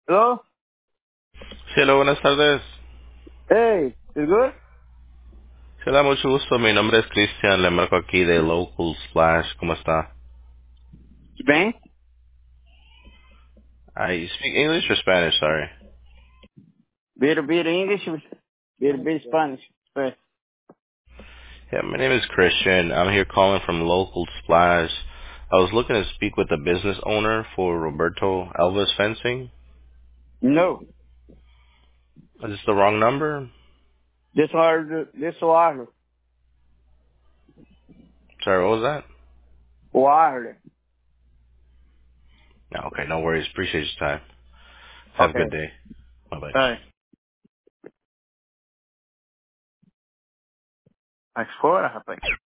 Hello? Sí, hola, buenas tardes. Hey, you good? Sí, hola, mucho gusto. Mi nombre es Cristian. Le marco aquí de Local Splash. ¿Cómo está? Bem? I speak English or Spanish, sorry. Bit English, bit Spanish. Pues, Yeah, my name is Christian. I'm here calling from Local Splash. I was looking to speak with the business owner for Roberto Elvis Fencing. no. Is this the wrong number? This hard, Sorry, what was that? hard. No, okay, no worries. Appreciate your time. Have a Okay. good day. Bye-bye. Hey. Mas fora, rapaz.